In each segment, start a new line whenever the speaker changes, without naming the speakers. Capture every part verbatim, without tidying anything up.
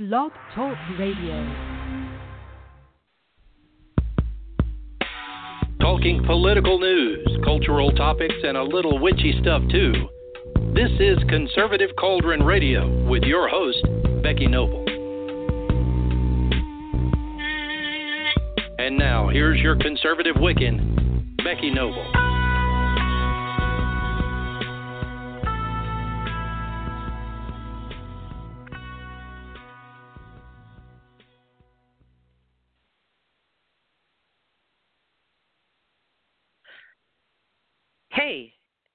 Blog Talk Radio.
Talking political news, cultural topics, and a little witchy stuff too. This is Conservative Cauldron Radio with your host, Becky Noble. And now, here's your conservative Wiccan, Becky Noble.
Hey,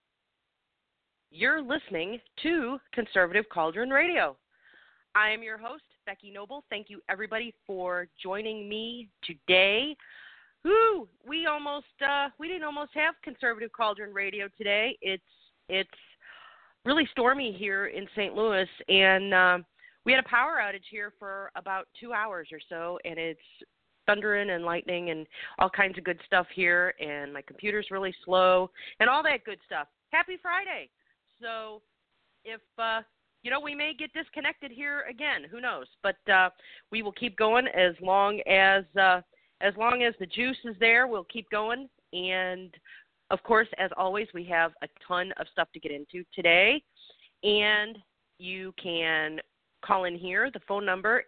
you're listening to Conservative Cauldron Radio. I am your host, Becky Noble. Thank you, everybody, for joining me today. Woo, we almost uh, we didn't almost have Conservative Cauldron Radio today. It's it's really stormy here in Saint Louis, and uh, we had a power outage here for about two hours or so, and it's thundering and lightning and all kinds of good stuff here, and my computer's really slow and all that good stuff. Happy Friday. So if, uh, you know, we may get disconnected here again, who knows, but uh, we will keep going as long as, uh, as long as the juice is there, we'll keep going. And of course, as always, we have a ton of stuff to get into today, and you can call in here. The phone number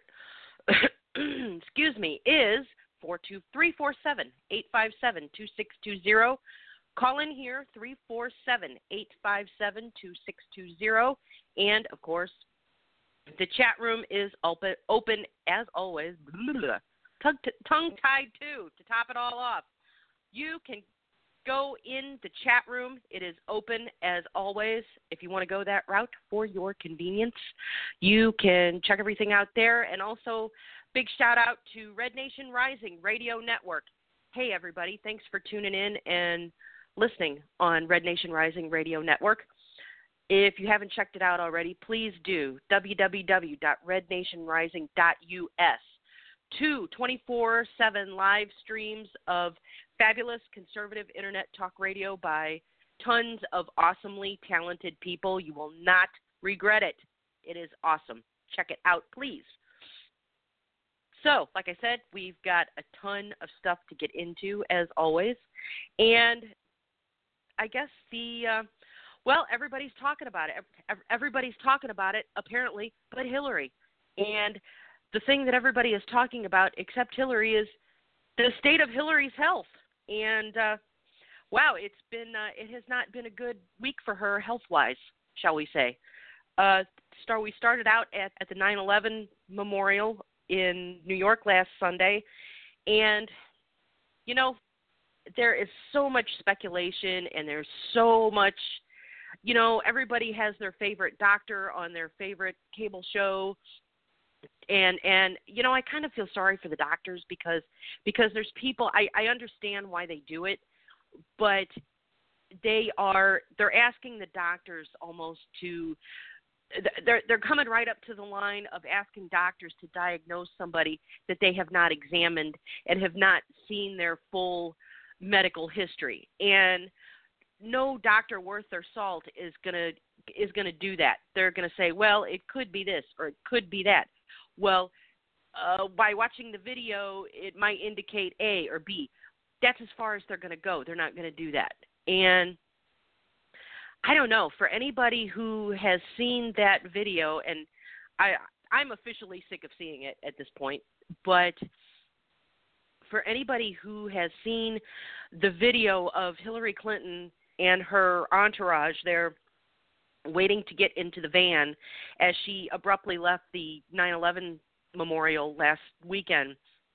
excuse me, is four two three four seven, eight five seven, two six two zero. Call in here, three four seven, eight five seven, two six two zero. And, of course, the chat room is open, open as always. Tongue, tongue-tied, too, to top it all off. You can go in the chat room. It is open as always. If you want to go that route for your convenience, you can check everything out there. And also, big shout out to Red Nation Rising Radio Network. Hey, everybody, thanks for tuning in and listening on Red Nation Rising Radio Network. If you haven't checked it out already, please do. w w w dot red nation rising dot u s. Two twenty-four seven live streams of fabulous conservative internet talk radio by tons of awesomely talented people. You will not regret it. It is awesome. Check it out, please. So, like I said, we've got a ton of stuff to get into, as always. And I guess the, uh, well, everybody's talking about it. Everybody's talking about it, apparently, but Hillary. And the thing that everybody is talking about, except Hillary, is the state of Hillary's health. And, uh, wow, it's been, uh, it has not been a good week for her health-wise, shall we say. Uh, start, we started out at, at the nine eleven memorial in New York last Sunday, and, you know, there is so much speculation, and there's so much, you know, everybody has their favorite doctor on their favorite cable show, and, and you know, I kind of feel sorry for the doctors because because there's people, I, I understand why they do it, but they are, they're asking the doctors almost to, They're they're coming right up to the line of asking doctors to diagnose somebody that they have not examined and have not seen their full medical history. And no doctor worth their salt is gonna is gonna do that. They're gonna say, well, it could be this or it could be that. Well, uh, by watching the video, it might indicate A or B. That's as far as they're gonna go. They're not gonna do that. And I don't know, for anybody who has seen that video, and I, I'm officially sick of seeing it at this point, but for anybody who has seen the video of Hillary Clinton and her entourage there waiting to get into the van as she abruptly left the nine eleven memorial last weekend,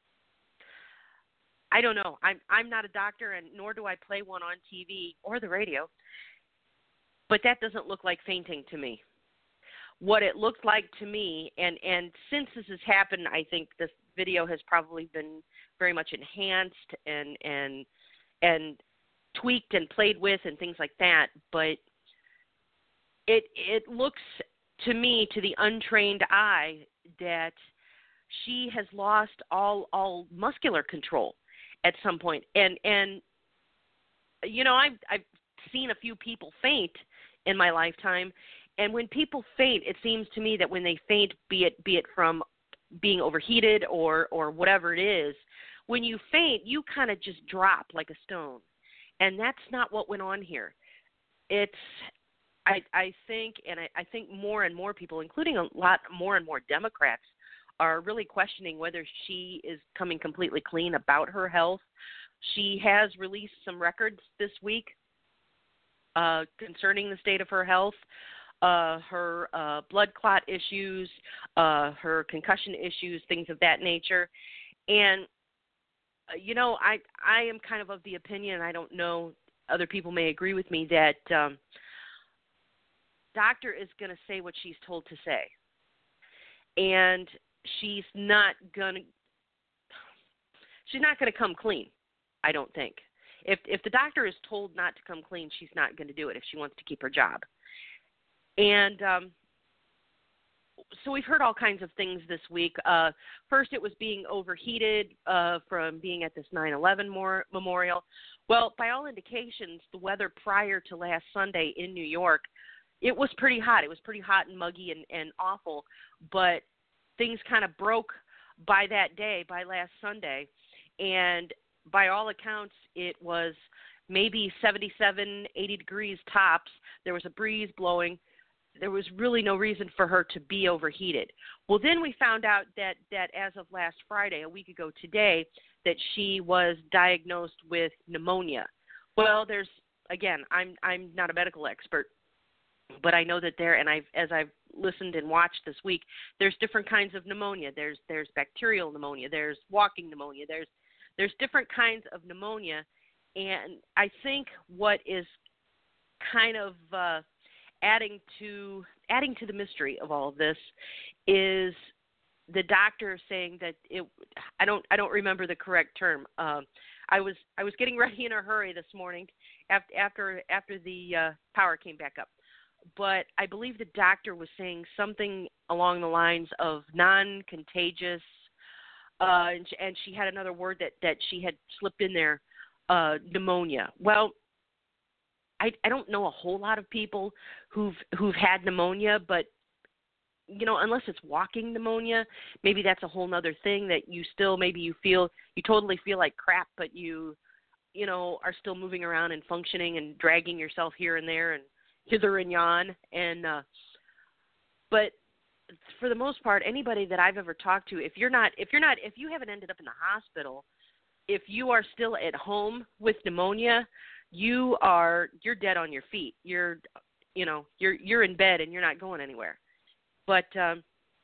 I don't know. I'm, I'm not a doctor, and nor do I play one on T V or the radio. But that doesn't look like fainting to me. What it looks like to me, and, and since this has happened, I think this video has probably been very much enhanced and and and tweaked and played with and things like that. But it it looks to me, to the untrained eye, that she has lost all all muscular control at some point. And and you know, I've I've seen a few people faint in my lifetime, and when people faint, it seems to me that when they faint, be it be it from being overheated or or whatever it is, when you faint, you kind of just drop like a stone. And that's not what went on here. It's, I, I think, and I, I think more and more people, including a lot more and more Democrats, are really questioning whether she is coming completely clean about her health. She has released some records this week uh, concerning the state of her health, uh, her uh, blood clot issues, uh, her concussion issues, things of that nature. And you know, I I am kind of of the opinion, I don't know, other people may agree with me, that um, doctor is going to say what she's told to say. And she's not going to she's not going to come clean, I don't think. If if the doctor is told not to come clean, she's not going to do it if she wants to keep her job. And um so we've heard all kinds of things this week. Uh, first, it was being overheated uh, from being at this nine eleven more, memorial. Well, by all indications, the weather prior to last Sunday in New York, it was pretty hot. It was pretty hot and muggy and, and awful, but things kind of broke by that day, by last Sunday, and by all accounts, it was maybe seventy-seven, eighty degrees tops. There was a breeze blowing. There was really no reason for her to be overheated. Well, then we found out that, that as of last Friday, a week ago today, that she was diagnosed with pneumonia. Well, there's, again, I'm I'm not a medical expert, but I know that there, and I've as I've listened and watched this week, there's different kinds of pneumonia. There's there's bacterial pneumonia. There's walking pneumonia. There's there's different kinds of pneumonia, and I think what is kind of uh, adding to adding to the mystery of all of this is the doctor saying that it I don't I don't remember the correct term. Um, I was I was getting ready in a hurry this morning after after after the uh, power came back up. But I believe the doctor was saying something along the lines of non-contagious, uh, and, she, and she had another word that, that she had slipped in there, uh, pneumonia. Well, I, I don't know a whole lot of people who've who've had pneumonia, but you know, unless it's walking pneumonia, maybe that's a whole other thing that you still maybe you feel you totally feel like crap, but you you know are still moving around and functioning and dragging yourself here and there and hither and yon. And uh, but for the most part, anybody that I've ever talked to, if you're not if you're not if you haven't ended up in the hospital, if you are still at home with pneumonia, you are you're dead on your feet. You're you know you're you're in bed and you're not going anywhere. But um,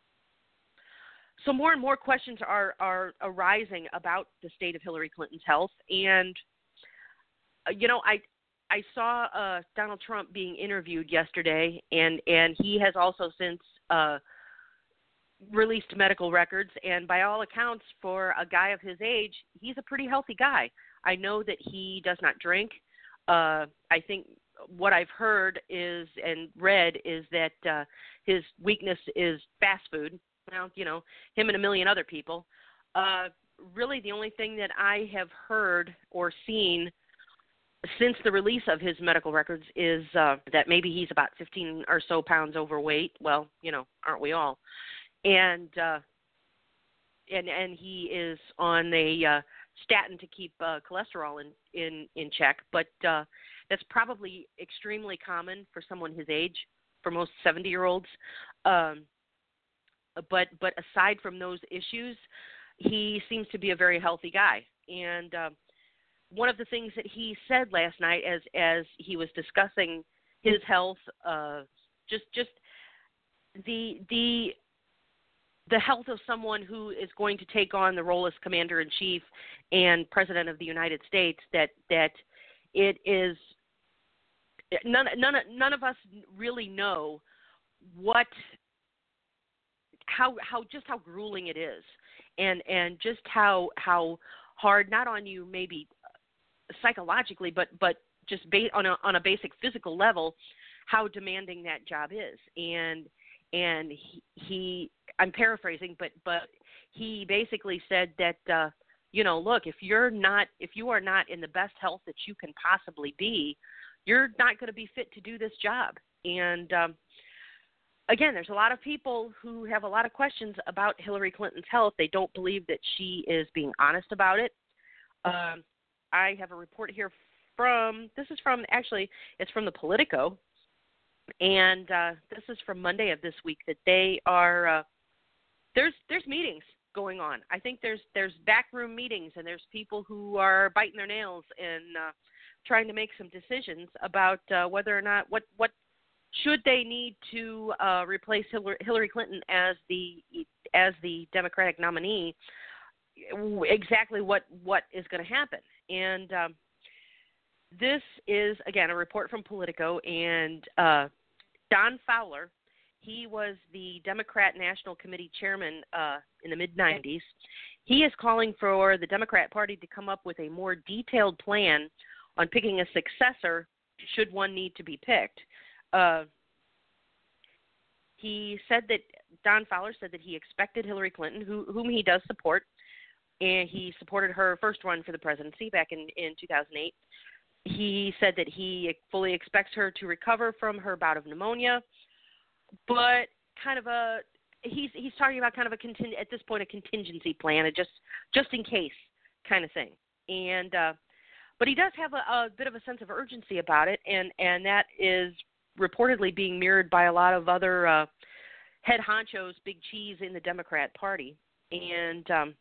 so more and more questions are are arising about the state of Hillary Clinton's health. And uh, you know I I saw uh, Donald Trump being interviewed yesterday, and and he has also since uh, released medical records. And by all accounts, for a guy of his age, he's a pretty healthy guy. I know that he does not drink. Uh, I think what I've heard is and read is that uh, his weakness is fast food. Well, you know, him and a million other people. Uh, really, the only thing that I have heard or seen since the release of his medical records is uh, that maybe he's about fifteen or so pounds overweight. Well, you know, aren't we all? And uh, and and he is on a uh, statin to keep uh, cholesterol in, in, in check. But uh, that's probably extremely common for someone his age, for most seventy-year-olds. Um, but but aside from those issues, he seems to be a very healthy guy. And uh, one of the things that he said last night as as he was discussing his health, uh, just just the the the health of someone who is going to take on the role as commander-in-chief and president of the United States, that that it is none none none of us really know what how how just how grueling it is, and and just how how hard, not on you maybe psychologically, but but just ba- on a on a basic physical level, how demanding that job is. And and he, he I'm paraphrasing, but but he basically said that uh, you know, look, if you're not if you are not in the best health that you can possibly be, you're not going to be fit to do this job. And um, again, there's a lot of people who have a lot of questions about Hillary Clinton's health. They don't believe that she is being honest about it. Um, I have a report here from, this is from, actually, it's from the Politico, and uh, this is from Monday of this week, that they are, uh, there's there's meetings going on. I think there's there's backroom meetings, and there's people who are biting their nails and uh, trying to make some decisions about uh, whether or not, what, what should they need to uh, replace Hillary Clinton as the as the Democratic nominee, exactly what, what is going to happen. And um, this is, again, a report from Politico, and uh, Don Fowler, he was the Democrat National Committee chairman uh, in the mid nineties. He is calling for the Democrat Party to come up with a more detailed plan on picking a successor should one need to be picked. Uh, he said that, Don Fowler said that he expected Hillary Clinton, who, whom he does support, and he supported her first run for the presidency back in, in two thousand eight. He said that he fully expects her to recover from her bout of pneumonia, but kind of a he's he's talking about kind of a conting- at this point a contingency plan, a just just in case kind of thing. And uh, but he does have a, a bit of a sense of urgency about it, and and that is reportedly being mirrored by a lot of other uh, head honchos, big cheese in the Democrat Party. And um,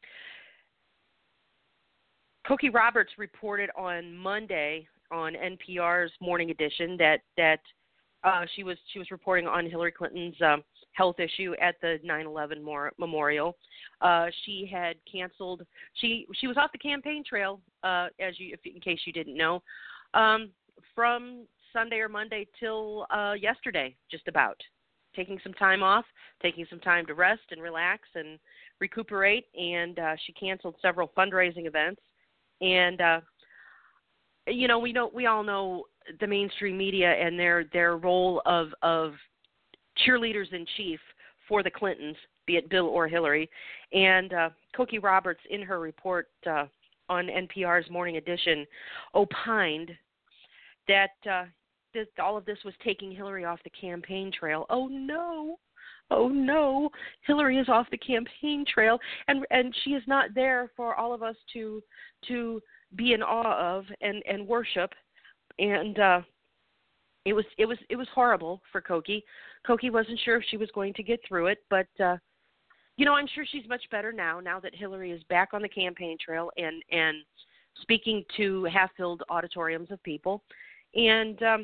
Cokie Roberts reported on Monday on N P R's Morning Edition that that uh, she was she was reporting on Hillary Clinton's um, health issue at the nine eleven mor- memorial. Uh, she had canceled. She she was off the campaign trail, uh, as you if, in case you didn't know, um, from Sunday or Monday till uh, yesterday, just about. Taking some time off, taking some time to rest and relax and recuperate, and uh, she canceled several fundraising events. And uh, you know, we know we all know the mainstream media and their their role of of cheerleaders in chief for the Clintons, be it Bill or Hillary. And uh, Cokie Roberts, in her report uh, on N P R's Morning Edition, opined that uh, this, all of this was taking Hillary off the campaign trail. Oh no. Oh no, Hillary is off the campaign trail, and and she is not there for all of us to to be in awe of and, and worship. And uh, it was it was it was horrible for Cokie. Cokie wasn't sure if she was going to get through it, but uh, you know, I'm sure she's much better now. Now that Hillary is back on the campaign trail and and speaking to half-filled auditoriums of people, and um,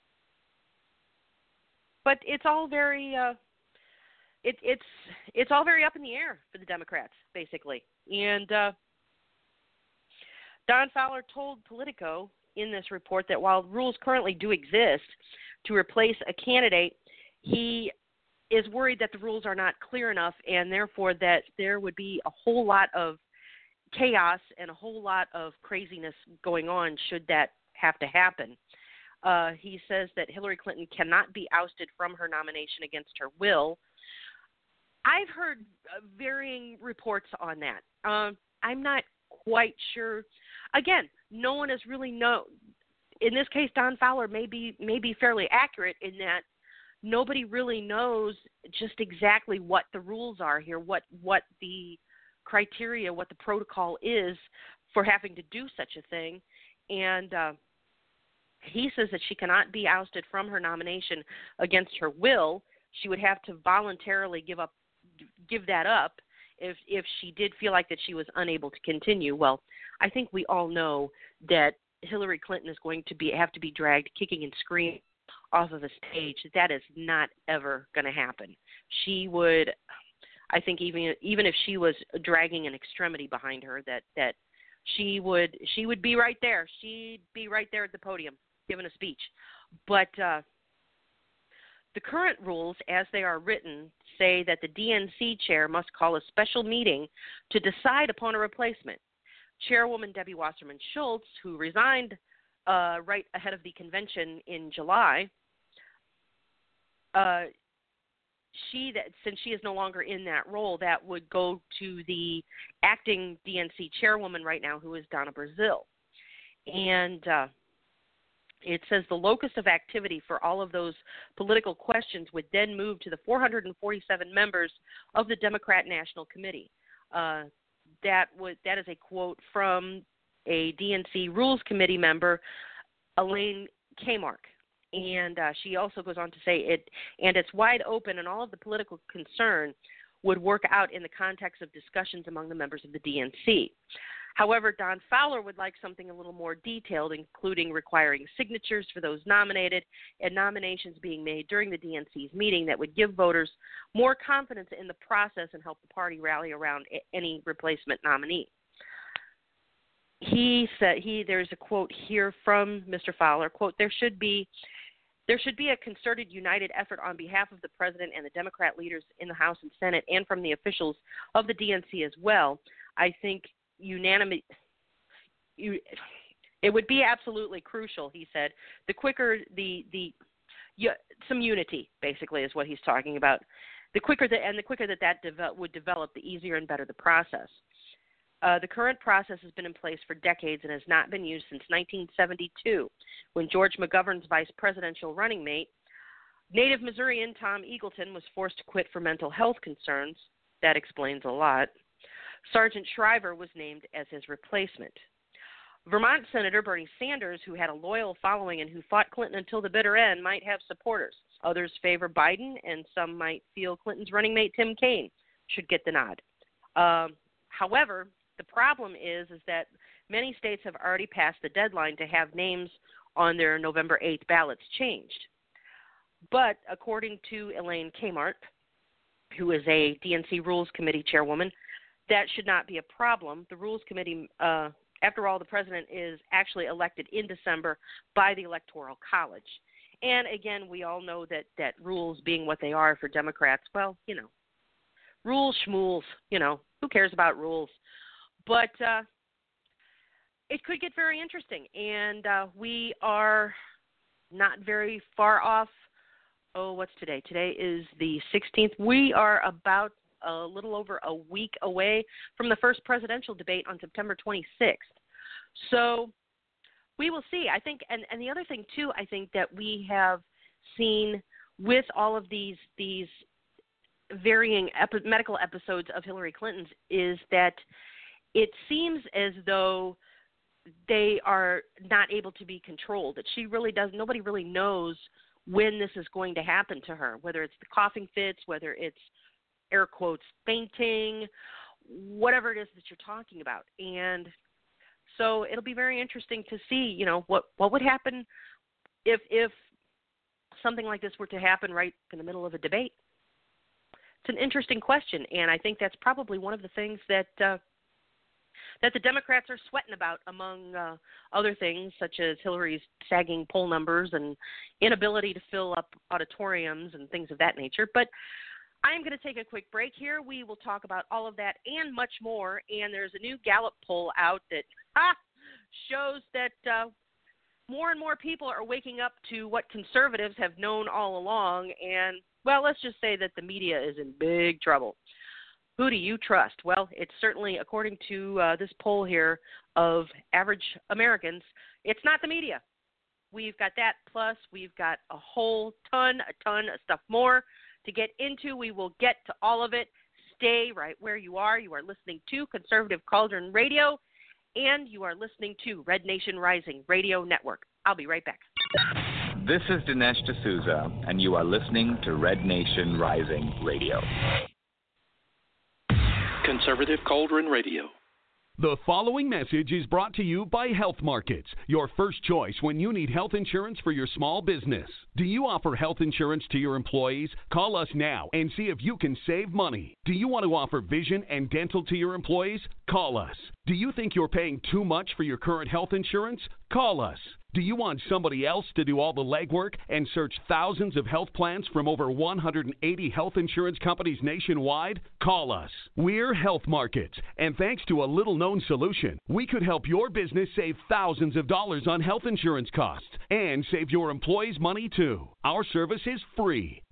but it's all very. Uh, It, it's it's all very up in the air for the Democrats, basically. And uh, Don Fowler told Politico in this report that while rules currently do exist to replace a candidate, he is worried that the rules are not clear enough, and therefore that there would be a whole lot of chaos and a whole lot of craziness going on should that have to happen. Uh, he says that Hillary Clinton cannot be ousted from her nomination against her will. I've heard varying reports on that. Um, I'm not quite sure. Again, no one has really know. In this case, Don Fowler may be may be fairly accurate in that nobody really knows just exactly what the rules are here, what what the criteria, what the protocol is for having to do such a thing. And uh, he says that she cannot be ousted from her nomination against her will. She would have to voluntarily give up. give that up if if she did feel like that she was unable to continue. Well, I think we all know that Hillary Clinton is going to be have to be dragged kicking and screaming off of a stage. That is not ever going to happen. She would, I think, even even if she was dragging an extremity behind her, that that she would she would be right there. She'd be right there at the podium giving a speech. But uh, the current rules, as they are written, say that the D N C chair must call a special meeting to decide upon a replacement. Chairwoman Debbie Wasserman Schultz, who resigned uh, right ahead of the convention in July, uh, she that since she is no longer in that role, that would go to the acting D N C chairwoman right now, who is Donna Brazile. And uh, It says the locus of activity for all of those political questions would then move to the four hundred forty-seven members of the Democrat National Committee. Uh, that would that is a quote from a D N C Rules Committee member, Elaine Kamarck. And uh, she also goes on to say it, and it's wide open, and all of the political concern would work out in the context of discussions among the members of the D N C. However, Don Fowler would like something a little more detailed, including requiring signatures for those nominated and nominations being made during the D N C's meeting that would give voters more confidence in the process and help the party rally around any replacement nominee. He said, he there's a quote here from Mister Fowler, quote, there should be There should be a concerted, united effort on behalf of the President and the Democrat leaders in the House and Senate and from the officials of the D N C as well. I think unanimous, you, it would be absolutely crucial, he said. The quicker the, the yeah, some unity, basically, is what he's talking about. The quicker that, and the quicker that that develop, would develop, the easier and better the process. Uh, the current process has been in place for decades and has not been used since nineteen seventy-two, when George McGovern's vice presidential running mate, native Missourian Tom Eagleton, was forced to quit for mental health concerns. That explains a lot. Sergeant Shriver was named as his replacement. Vermont Senator Bernie Sanders, who had a loyal following and who fought Clinton until the bitter end, might have supporters. Others favor Biden, and some might feel Clinton's running mate Tim Kaine should get the nod. Uh, however, the problem is, is that many states have already passed the deadline to have names on their November eighth ballots changed. But according to Elaine Kamarck, who is a D N C Rules Committee chairwoman, that should not be a problem. The Rules Committee, uh, after all, the president is actually elected in December by the Electoral College. And again, we all know that, that rules being what they are for Democrats, well, you know, rules, schmools, you know, who cares about rules? But uh, it could get very interesting, and uh, we are not very far off. Oh, what's today? Today is the sixteenth. We are about a little over a week away from the first presidential debate on September twenty-sixth. So we will see. I think, and, and the other thing, too, I think that we have seen with all of these these varying epi- medical episodes of Hillary Clinton's is that it seems as though they are not able to be controlled, that she really does, nobody really knows when this is going to happen to her, whether it's the coughing fits, whether it's, air quotes, fainting, whatever it is that you're talking about. And so it'll be very interesting to see, you know, what, what would happen if, if something like this were to happen right in the middle of a debate. It's an interesting question, and I think that's probably one of the things that uh, that the Democrats are sweating about, among uh, other things, such as Hillary's sagging poll numbers and inability to fill up auditoriums and things of that nature. But I am going to take a quick break here. We will talk about all of that and much more. And there's a new Gallup poll out that ah, shows that uh, more and more people are waking up to what conservatives have known all along. And, well, let's just say that the media is in big trouble. Who do you trust? Well, it's certainly, according to uh, this poll here of average Americans, it's not the media. We've got that, plus we've got a whole ton, a ton of stuff more to get into. We will get to all of it. Stay right where you are. You are listening to Conservative Cauldron Radio, and you are listening to Red Nation Rising Radio Network. I'll be right back.
This is Dinesh D'Souza, and you are listening to Red Nation Rising Radio.
Conservative Cauldron Radio.
The following message is brought to you by Health Markets, your first choice when you need health insurance for your small business. Do you offer health insurance to your employees? Call us now and see if you can save money. Do you want to offer vision and dental to your employees? Call us. Do you think you're paying too much for your current health insurance? Call us. Do you want somebody else to do all the legwork and search thousands of health plans from over one hundred eighty health insurance companies nationwide? Call us. We're Health Markets, and thanks to a little-known solution, we could help your business save thousands of dollars on health insurance costs and save your employees money too. Our service is free.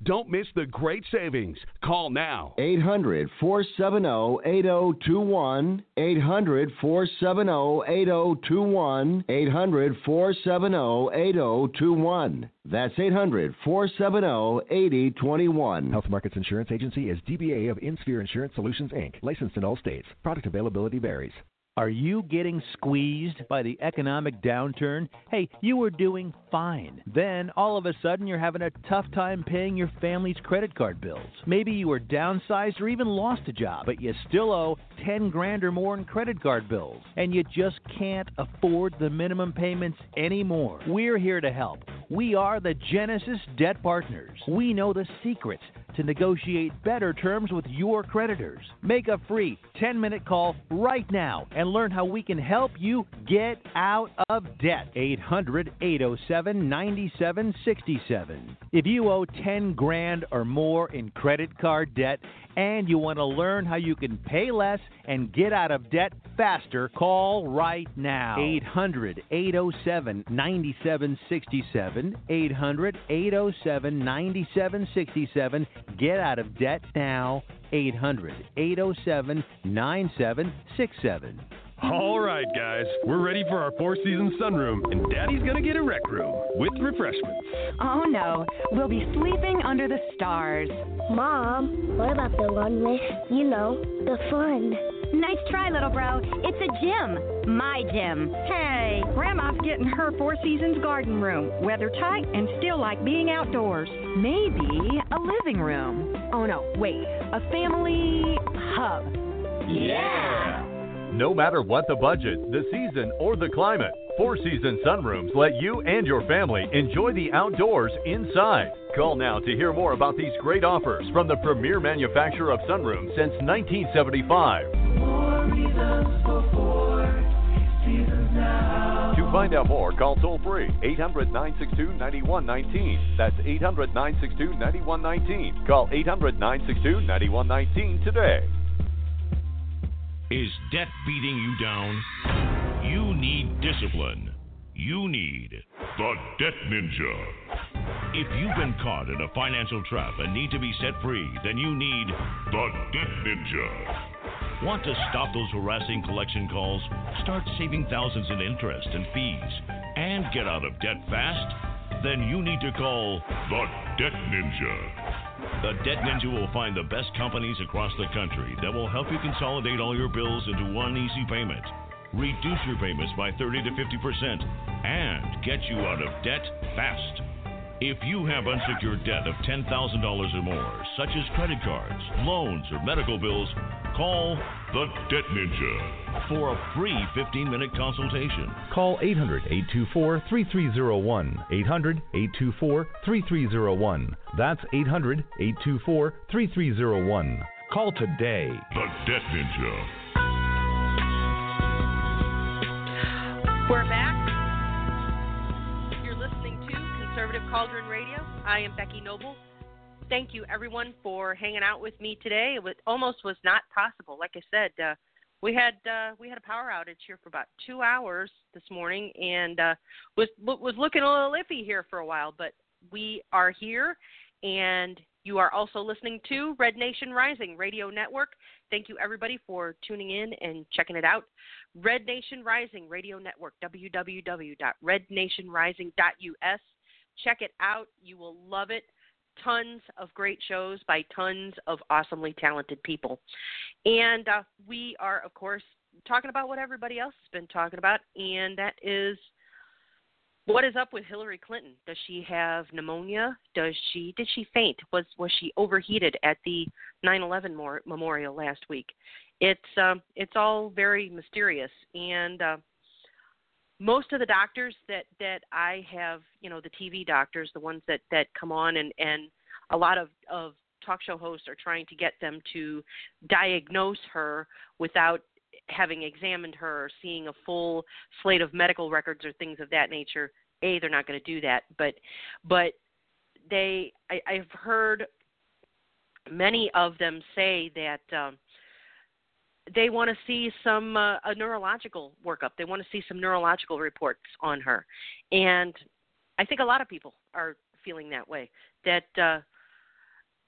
Don't miss the great savings. Call now.
eight hundred, four seven zero, eight zero two one. eight hundred, four seven zero, eight zero two one. eight hundred, four seven zero, eight zero two one. That's eight hundred, four seven zero, eight zero two one.
Health Markets Insurance Agency is D B A of InSphere Insurance Solutions, Incorporated. Licensed in all states. Product availability varies.
Are you getting squeezed by the economic downturn? Hey, you were doing fine. Then, all of a sudden, you're having a tough time paying your family's credit card bills. Maybe you were downsized or even lost a job, but you still owe ten grand or more in credit card bills, and you just can't afford the minimum payments anymore. We're here to help. We are the Genesis Debt Partners. We know the secrets to negotiate better terms with your creditors. Make a free ten-minute call right now and learn how we can help you get out of debt. eight hundred, eight oh seven, nine seven six seven. If you owe ten grand or more in credit card debt and you want to learn how you can pay less and get out of debt faster, call right now. eight hundred, eight oh seven, nine seven six seven. eight hundred, eight oh seven, nine seven six seven. Get out of debt now. eight hundred, eight oh seven, nine seven six seven.
All right, guys, we're ready for our Four Seasons sunroom, and Daddy's gonna get a rec room with refreshments.
Oh no, we'll be sleeping under the stars.
Mom, what about the one with, you know, the fun?
Nice try, little bro. It's a gym. My gym. Hey, Grandma's getting her Four Seasons garden room. Weather tight and still like being outdoors. Maybe a living room. Oh no, wait. A family hub.
Yeah! No matter what the budget, the season, or the climate, Four Seasons Sunrooms let you and your family enjoy the outdoors inside. Call now to hear more about these great offers from the premier manufacturer of sunrooms since nineteen seventy-five. More reasons for Four Seasons now. To find out more, call toll free eight hundred, nine six two, nine one one nine. That's eight hundred, nine six two, nine one one nine. Call eight hundred, nine six two, nine one one nine today.
Is debt beating you down? You need discipline. You need the Debt Ninja. If you've been caught in a financial trap and need to be set free, then you need the Debt Ninja. Want to stop those harassing collection calls, start saving thousands in interest and fees, and get out of debt fast? Then you need to call the Debt Ninja. The Debt Ninja will find the best companies across the country that will help you consolidate all your bills into one easy payment, reduce your payments by thirty to fifty percent, and get you out of debt fast. If you have unsecured debt of ten thousand dollars or more, such as credit cards, loans, or medical bills, call the Debt Ninja for a free fifteen-minute consultation.
Call eight hundred, eight two four, three three zero one. eight hundred, eight two four, three three zero one. That's eight hundred, eight two four, three three zero one. Call today.
The Debt Ninja.
We're back. You're listening to Conservative Cauldron Radio. I am Becky Noble. Thank you, everyone, for hanging out with me today. It was, almost was not possible. Like I said, uh, we had uh, we had a power outage here for about two hours this morning, and uh, was was looking a little iffy here for a while. But we are here, and you are also listening to Red Nation Rising Radio Network. Thank you, everybody, for tuning in and checking it out. Red Nation Rising Radio Network, w w w dot red nation rising dot u s. Check it out. You will love it. Tons of great shows by tons of awesomely talented people. And uh, we are, of course, talking about what everybody else has been talking about, and that is what is up with Hillary Clinton. Does she have pneumonia? Does she did she faint? Was was she overheated at the nine eleven memorial last week? It's um, it's all very mysterious, and uh, most of the doctors that, that I have, you know, the T V doctors, the ones that, that come on, and, and a lot of, of talk show hosts are trying to get them to diagnose her without having examined her or seeing a full slate of medical records or things of that nature. A, they're not going to do that, but but they, I, I've heard many of them say that um, they want to see some uh, a neurological workup. They want to see some neurological reports on her, and I think a lot of people are feeling that way. That uh,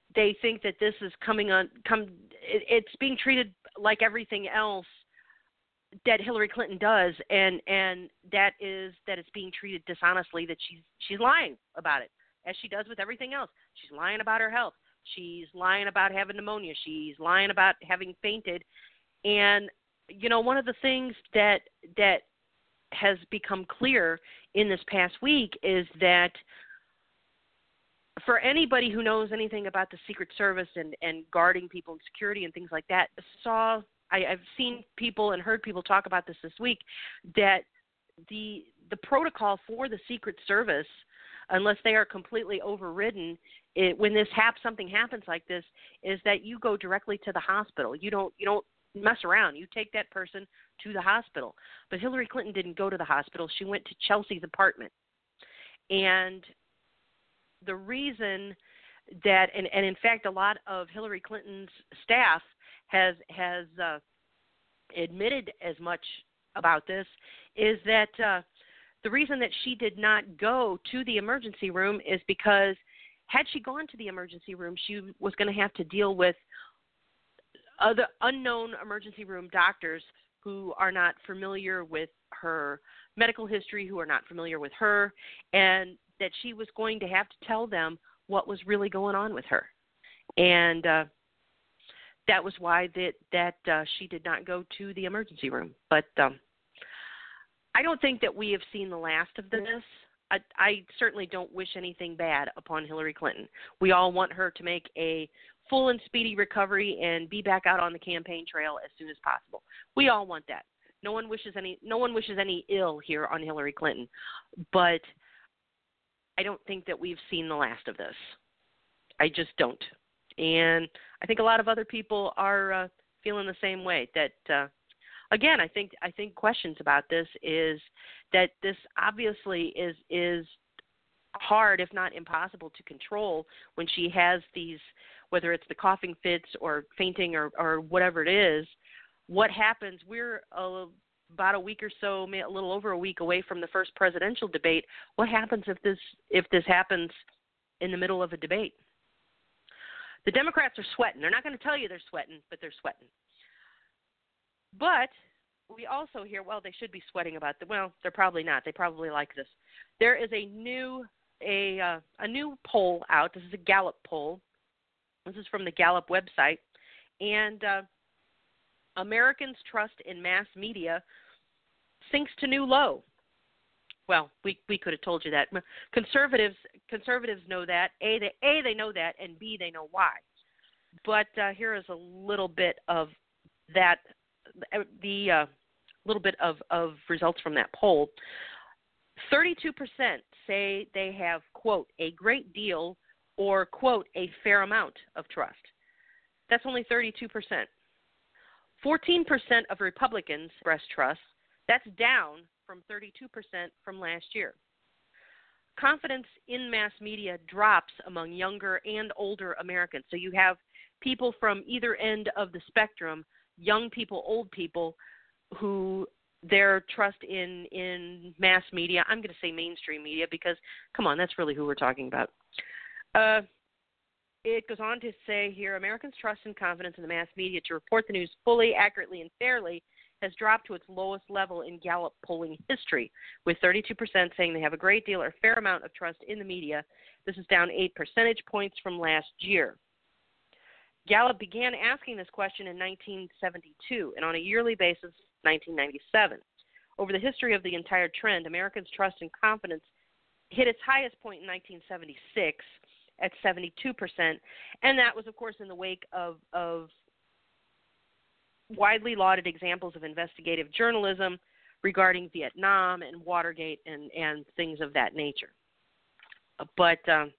they think that this is coming on, come, it, it's being treated like everything else that Hillary Clinton does, and, and that is that it's being treated dishonestly, that she's she's lying about it, as she does with everything else. She's lying about her health. She's lying about having pneumonia. She's lying about having fainted. And, you know, one of the things that that has become clear in this past week is that for anybody who knows anything about the Secret Service and, and guarding people and security and things like that, saw I, I've seen people and heard people talk about this this week, that the the protocol for the Secret Service, unless they are completely overridden, it, when this hap, something happens like this, is that you go directly to the hospital. You don't you don't mess around. You take that person to the hospital. But Hillary Clinton didn't go to the hospital. She went to Chelsea's apartment. And the reason that, and, and in fact, a lot of Hillary Clinton's staff has has uh, admitted as much about this, is that uh, the reason that she did not go to the emergency room is because had she gone to the emergency room, she was going to have to deal with other unknown emergency room doctors who are not familiar with her medical history, who are not familiar with her, and that she was going to have to tell them what was really going on with her. And uh, that was why that, that uh, she did not go to the emergency room. But um, I don't think that we have seen the last of this. I, I certainly don't wish anything bad upon Hillary Clinton. We all want her to make a full and speedy recovery and be back out on the campaign trail as soon as possible. We all want that. No one wishes any no one wishes any ill here on Hillary Clinton. But I don't think that we've seen the last of this. I just don't. And I think a lot of other people are uh, feeling the same way. That uh, again, I think I think questions about this is that this obviously is is hard, if not impossible, to control when she has these, whether it's the coughing fits or fainting or, or whatever it is. What happens? We're uh, about a week or so, a little over a week away from the first presidential debate. What happens if this if this happens in the middle of a debate? The Democrats are sweating. They're not going to tell you they're sweating, but they're sweating. But we also hear, well, they should be sweating about the. Well, they're probably not. They probably like this. There is a new a uh, a new poll out. This is a Gallup poll. This is from the Gallup website, and uh, Americans' trust in mass media sinks to new low. Well, we we could have told you that. Conservatives conservatives know that. A they A they know that, and B they know why. But uh, here is a little bit of that. The uh, little bit of, of results from that poll. thirty-two percent say they have, quote, a great deal or, quote, a fair amount of trust. That's only thirty-two percent. fourteen percent of Republicans express trust. That's down from thirty-two percent from last year. Confidence in mass media drops among younger and older Americans. So you have people from either end of the spectrum, young people, old people, who their trust in, in mass media, I'm going to say mainstream media because, come on, that's really who we're talking about. Uh, it goes on to say here, Americans' trust and confidence in the mass media to report the news fully, accurately, and fairly has dropped to its lowest level in Gallup polling history, with thirty-two percent saying they have a great deal or fair amount of trust in the media. This is down eight percentage points from last year. Gallup began asking this question in nineteen seventy-two, and on a yearly basis, nineteen ninety-seven. Over the history of the entire trend, Americans' trust and confidence hit its highest point in nineteen seventy-six at seventy-two percent, and that was, of course, in the wake of, of widely lauded examples of investigative journalism regarding Vietnam and Watergate and, and things of that nature. But um,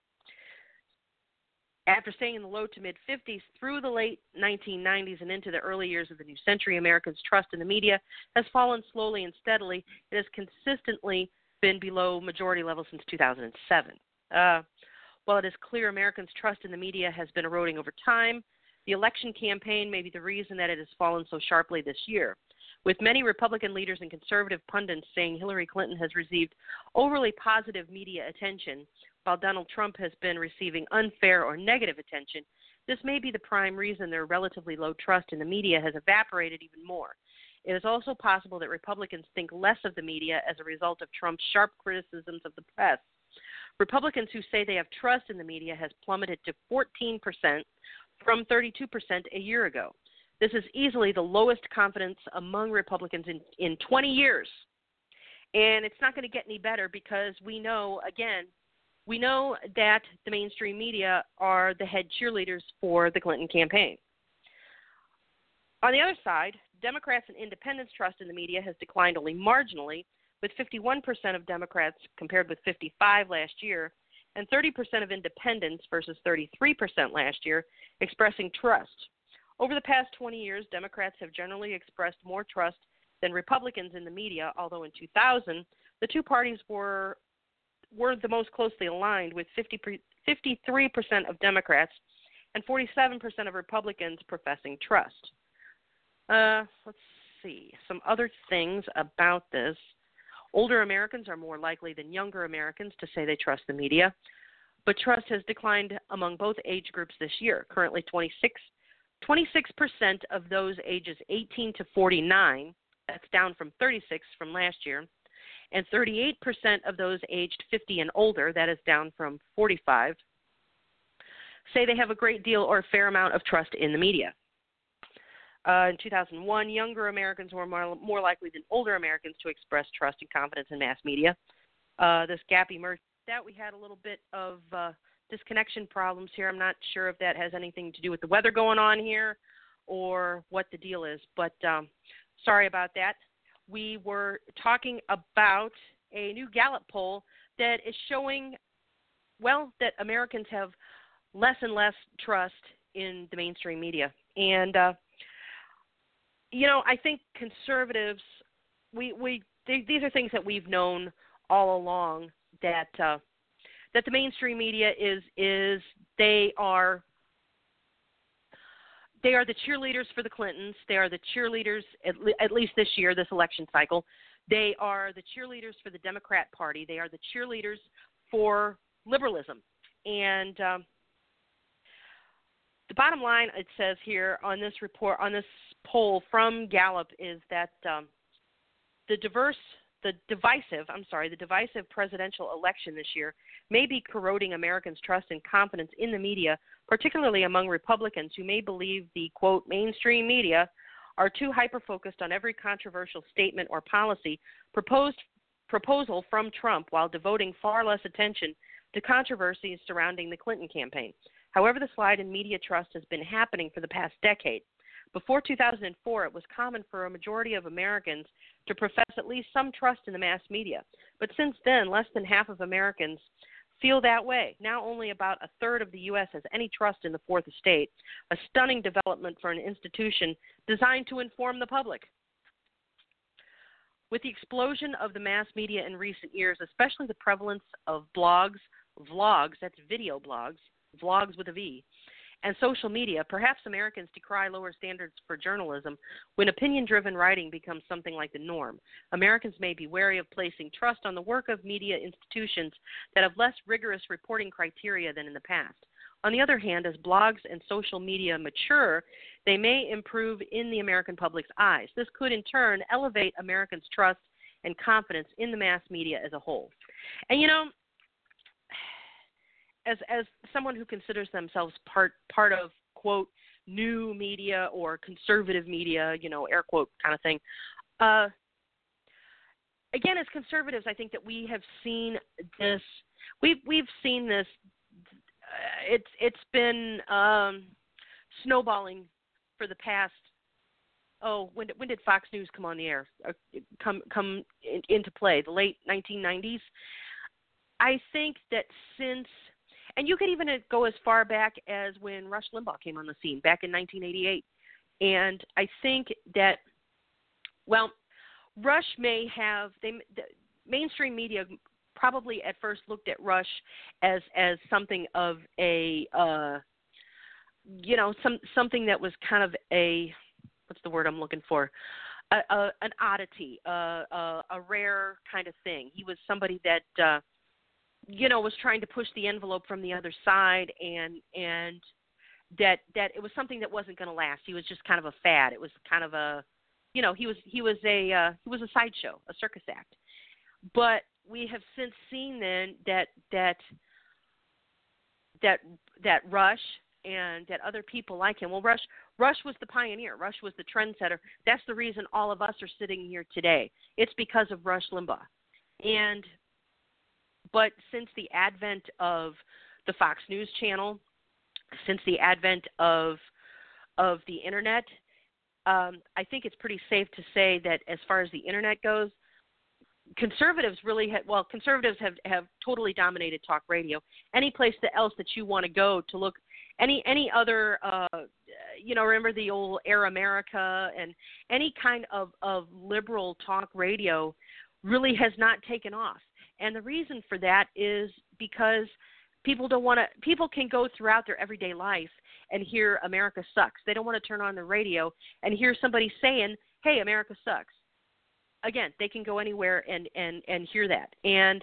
after staying in the low to mid-fifties through the late nineteen nineties and into the early years of the new century, Americans' trust in the media has fallen slowly and steadily. It has consistently been below majority level since two thousand seven. Uh, while it is clear Americans' trust in the media has been eroding over time, the election campaign may be the reason that it has fallen so sharply this year. With many Republican leaders and conservative pundits saying Hillary Clinton has received overly positive media attention, while Donald Trump has been receiving unfair or negative attention, This may be the prime reason their relatively low trust in the media has evaporated even more. It is also possible that Republicans think less of the media as a result of Trump's sharp criticisms of the press. Republicans who say they have trust in the media has plummeted to fourteen percent from thirty-two percent a year ago. This is easily the lowest confidence among Republicans in, in twenty years. And it's not going to get any better because we know, again, we know that the mainstream media are the head cheerleaders for the Clinton campaign. On the other side, Democrats and independents' trust in the media has declined only marginally, with fifty-one percent of Democrats compared with fifty-five last year, and thirty percent of independents versus thirty-three percent last year expressing trust. Over the past twenty years, Democrats have generally expressed more trust than Republicans in the media, although in two thousand, the two parties were were the most closely aligned, with fifty, fifty-three percent of Democrats and forty-seven percent of Republicans professing trust. Uh, let's see, some other things about this. Older Americans are more likely than younger Americans to say they trust the media, but trust has declined among both age groups this year. Currently, twenty-six, twenty-six percent of those ages eighteen to forty-nine, that's down from thirty-six from last year, and thirty-eight percent of those aged fifty and older, that is down from forty-five, say they have a great deal or a fair amount of trust in the media. Uh, in two thousand one, younger Americans were more, more likely than older Americans to express trust and confidence in mass media. Uh, this gap emerged that we had a little bit of uh, disconnection problems here. I'm not sure if that has anything to do with the weather going on here or what the deal is, but um, sorry about that. We were talking about a new Gallup poll that is showing, well, that Americans have less and less trust in the mainstream media. And uh, you know, I think conservatives, we we they, these are things that we've known all along, that uh, that the mainstream media is is they are they are the cheerleaders for the Clintons. They are the cheerleaders at, le- at least this year, this election cycle. They are the cheerleaders for the Democrat Party. They are the cheerleaders for liberalism. And um, the bottom line, it says here on this report, on this poll from Gallup, is that um, the diverse, the divisive, I'm sorry, the divisive presidential election this year may be corroding Americans' trust and confidence in the media, particularly among Republicans who may believe the, quote, mainstream media are too hyper-focused on every controversial statement or policy proposed proposal from Trump while devoting far less attention to controversies surrounding the Clinton campaign. However, the slide in media trust has been happening for the past decade. Before two thousand four, it was common for a majority of Americans to profess at least some trust in the mass media. But since then, less than half of Americans feel that way. Now only about a third of the U S has any trust in the fourth estate, a stunning development for an institution designed to inform the public. With the explosion of the mass media in recent years, especially the prevalence of blogs, vlogs, that's video blogs, vlogs with a V, and social media, perhaps Americans decry lower standards for journalism when opinion-driven writing becomes something like the norm. Americans may be wary of placing trust on the work of media institutions that have less rigorous reporting criteria than in the past. On the other hand, as blogs and social media mature, they may improve in the American public's eyes. This could, in turn, elevate Americans' trust and confidence in the mass media as a whole. And, you know, As as someone who considers themselves part part of, quote, new media or conservative media, you know, air quote kind of thing, uh, again, as conservatives, I think that we have seen this. We've we've seen this. Uh, it's it's been um, snowballing for the past. Oh, when when did Fox News come on the air? Uh, come come in, into play? The late nineteen nineties. I think that since. And you could even go as far back as when Rush Limbaugh came on the scene, back in nineteen eighty-eight. And I think that, well, Rush may have, they, the mainstream media probably at first looked at Rush as as something of a, uh, you know, some something that was kind of a, what's the word I'm looking for? A, a, an oddity, a, a, a rare kind of thing. He was somebody that, uh, you know, was trying to push the envelope from the other side and and that that it was something that wasn't going to last. He was just kind of a fad. It was kind of a, you know, he was he was a uh, he was a sideshow, a circus act. But we have since seen then that that that that Rush and that other people like him. Well, Rush Rush was the pioneer. Rush was the trendsetter. That's the reason all of us are sitting here today. It's because of Rush Limbaugh. And but since the advent of the Fox News Channel, since the advent of of the internet, um, I think it's pretty safe to say that as far as the internet goes, conservatives really have, well, conservatives have, have totally dominated talk radio. Any place that else that you want to go to look, any any other, uh, you know, remember the old Air America and any kind of, of liberal talk radio really has not taken off. And the reason for that is because people don't want to, people can go throughout their everyday life and hear America sucks. They don't want to turn on the radio and hear somebody saying, hey, America sucks. Again, they can go anywhere and, and, and hear that. And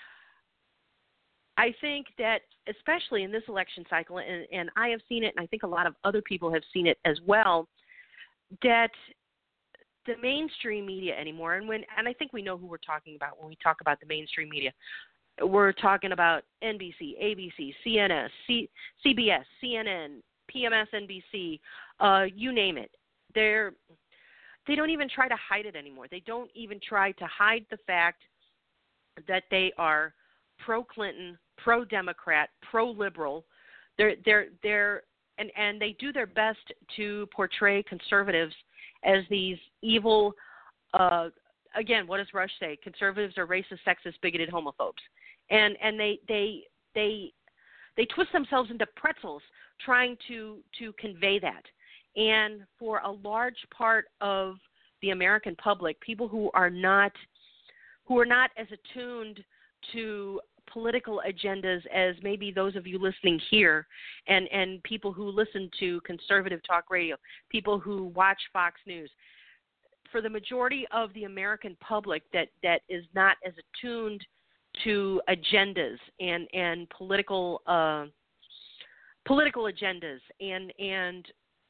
I think that especially in this election cycle, and, and I have seen it, and I think a lot of other people have seen it as well, that the mainstream media anymore, and when and I think we know who we're talking about when we talk about the mainstream media. We're talking about N B C, A B C, C N S, C, CBS, C N N, P M S N B C, uh, you name it. They're They don't even try to hide it anymore. They don't even try to hide the fact that they are pro-Clinton, pro-Democrat, pro-liberal. They're they're they're and, and they do their best to portray conservatives as these evil. Uh, again, what does Rush say? Conservatives are racist, sexist, bigoted homophobes, and and they they they they twist themselves into pretzels trying to to convey that. And for a large part of the American public, people who are not who are not as attuned to political agendas as maybe those of you listening here, and, and people who listen to conservative talk radio, people who watch Fox News, for the majority of the American public that, that is not as attuned to agendas and and political uh, political agendas and and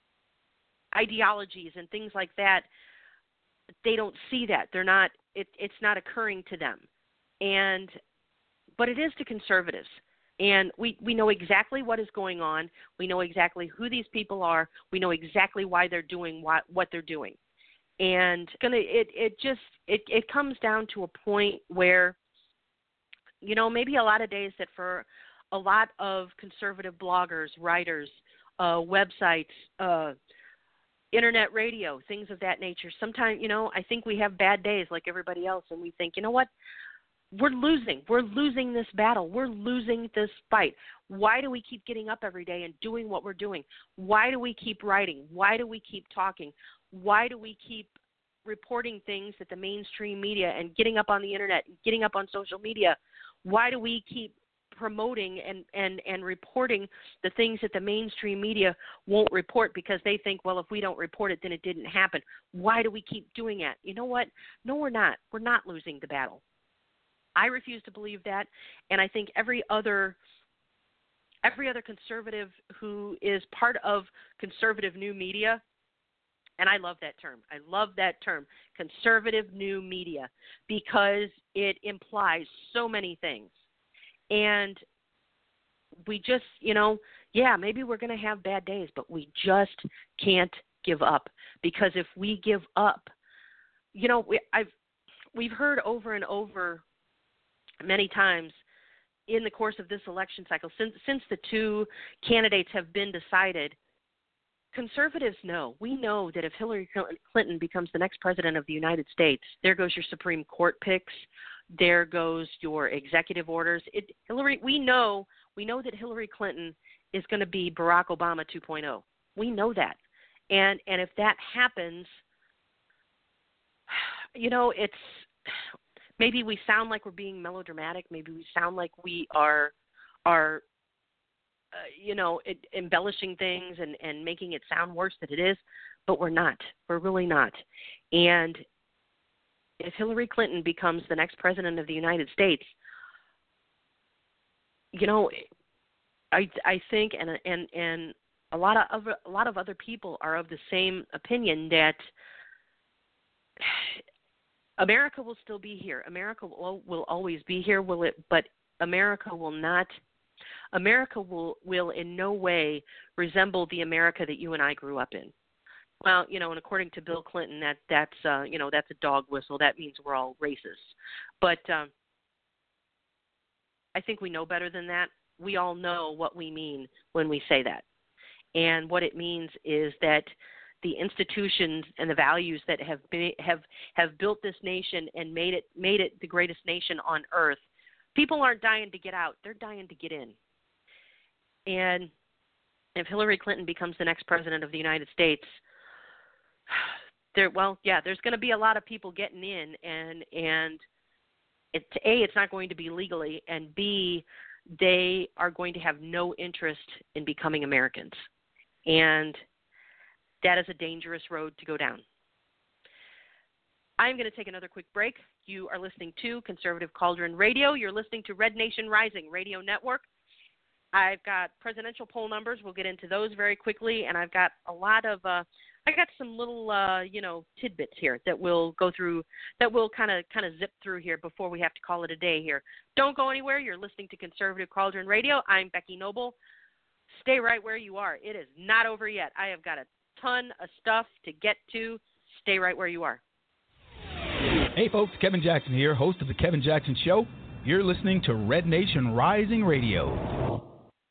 ideologies and things like that, they don't see that. They're not. It, it's not occurring to them, and but it is to conservatives. And we, we know exactly what is going on. We know exactly who these people are. We know exactly why they're doing what, what they're doing. And gonna it, it just it, it comes down to a point where, you know, maybe a lot of days that for a lot of conservative bloggers, writers, uh, websites, uh, internet radio, things of that nature, sometimes, you know, I think we have bad days like everybody else, and we think, you know what? We're losing. We're losing this battle. We're losing this fight. Why do we keep getting up every day and doing what we're doing? Why do we keep writing? Why do we keep talking? Why do we keep reporting things that the mainstream media and getting up on the internet, getting up on social media? Why do we keep promoting and, and, and reporting the things that the mainstream media won't report because they think, well, if we don't report it, then it didn't happen? Why do we keep doing that? You know what? No, we're not. We're not losing the battle. I refuse to believe that, and I think every other every other conservative who is part of conservative new media, and I love that term. I love that term, conservative new media, because it implies so many things. And we just, you know, yeah, maybe we're going to have bad days, but we just can't give up, because if we give up, you know, we, I've we've heard over and over many times in the course of this election cycle, since since the two candidates have been decided, conservatives know, we know that if Hillary Clinton becomes the next president of the United States, there goes your Supreme Court picks, there goes your executive orders. It, Hillary, we know, we know that Hillary Clinton is going to be Barack Obama two point oh. We know that, and and if that happens, you know, it's. Maybe we sound like we're being melodramatic. Maybe we sound like we are, are, uh, you know, it, embellishing things and, and making it sound worse than it is. But we're not. We're really not. And if Hillary Clinton becomes the next president of the United States, you know, I I think and and and a lot of other, a lot of other people are of the same opinion that America will still be here. America will, will always be here, will it? But America will not. America will will in no way resemble the America that you and I grew up in. Well, you know, and according to Bill Clinton, that that's uh, you know that's a dog whistle. That means we're all racist. But um, I think we know better than that. We all know what we mean when we say that, and what it means is that the institutions and the values that have been, have have built this nation and made it made it the greatest nation on earth. People aren't dying to get out; they're dying to get in. And if Hillary Clinton becomes the next president of the United States, there, well, yeah, there's going to be a lot of people getting in, and and it, A, it's not going to be legally, and B, they are going to have no interest in becoming Americans, and that is a dangerous road to go down. I'm going to take another quick break. You are listening to Conservative Cauldron Radio. You're listening to Red Nation Rising Radio Network. I've got presidential poll numbers. We'll get into those very quickly, and I've got a lot of uh, I got some little uh, you know tidbits here that we'll go through, that we'll kind of kind of zip through here before we have to call it a day here. Don't go anywhere. You're listening to Conservative Cauldron Radio. I'm Becky Noble. Stay right where you are. It is not over yet. I have got a ton of stuff to get to. Stay right where you are.
Hey folks, Kevin Jackson here, host of The Kevin Jackson Show. You're listening to Red Nation Rising Radio.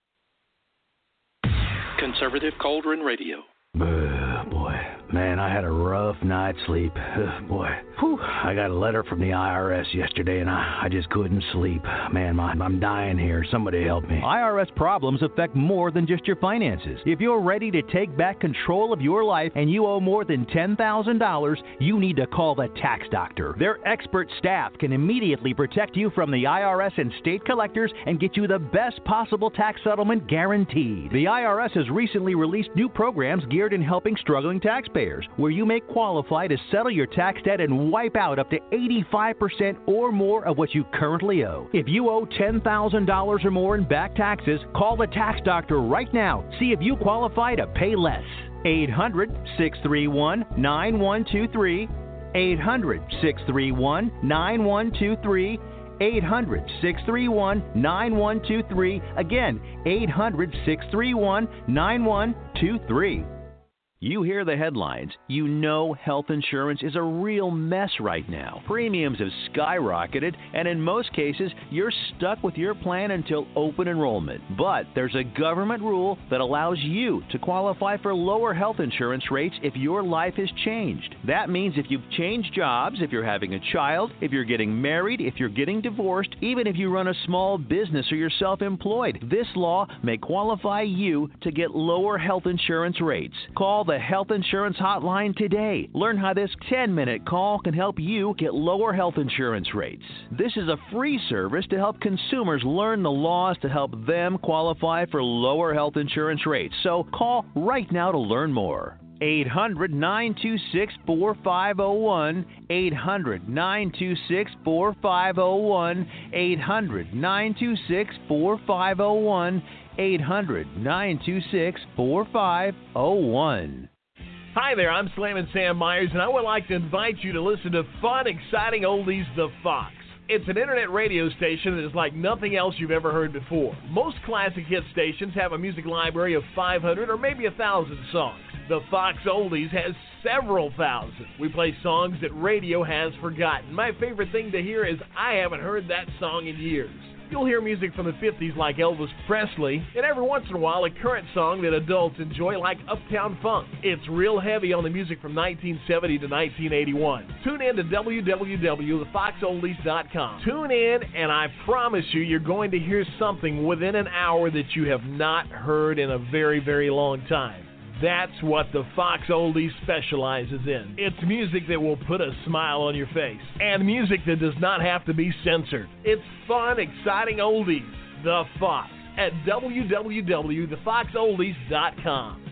Conservative Cauldron Radio.
Uh, boy, man, I had a rough night's sleep. Uh, boy, Whew. I got a letter from the I R S yesterday, and I, I just couldn't sleep. Man, my, I'm dying here. Somebody help me.
I R S problems affect more than just your finances. If you're ready to take back control of your life and you owe more than ten thousand dollars, you need to call the Tax Doctor. Their expert staff can immediately protect you from the I R S and state collectors and get you the best possible tax settlement guaranteed. The I R S has recently released new programs geared in helping struggling taxpayers, where you may qualify to settle your tax debt and wipe out up to eighty-five percent or more of what you currently owe. If you owe ten thousand dollars or more in back taxes, call the Tax Doctor right now. See if you qualify to pay less. eight hundred, six three one, nine one two three. eight hundred, six three one, nine one two three. eight hundred, six three one, nine one two three. Again, eight hundred, six three one, nine one two three. You hear the headlines. You know health insurance is a real mess right now. Premiums have skyrocketed, and in most cases, you're stuck with your plan until open enrollment. But there's a government rule that allows you to qualify for lower health insurance rates if your life has changed. That means if you've changed jobs, if you're having a child, if you're getting married, if you're getting divorced, even if you run a small business or you're self-employed, this law may qualify you to get lower health insurance rates. Call the Health Insurance Hotline today. Learn how this ten-minute call can help you get lower health insurance rates. This is a free service to help consumers learn the laws to help them qualify for lower health insurance rates. So call right now to learn more. eight hundred, nine two six, four five zero one. eight hundred, nine two six, four five zero one. eight hundred, nine two six, four five zero one. eight hundred, nine two six, four five zero one.
Hi there, I'm Slammin' Sam Myers, and I would like to invite you to listen to fun, exciting oldies, The Fox. It's an internet radio station that is like nothing else you've ever heard before. Most classic hit stations have a music library of five hundred or maybe one thousand songs. The Fox Oldies has several thousand. We play songs that radio has forgotten. My favorite thing to hear is I haven't heard that song in years. You'll hear music from the fifties like Elvis Presley, and every once in a while a current song that adults enjoy like Uptown Funk. It's real heavy on the music from nineteen seventy to nineteen eighty-one. Tune in to w w w dot the fox oldies dot com. Tune in, and I promise you you're going to hear something within an hour that you have not heard in a very, very long time. That's what the Fox Oldies specializes in. It's music that will put a smile on your face, and music that does not have to be censored. It's fun, exciting oldies. The Fox at w w w dot the fox oldies dot com.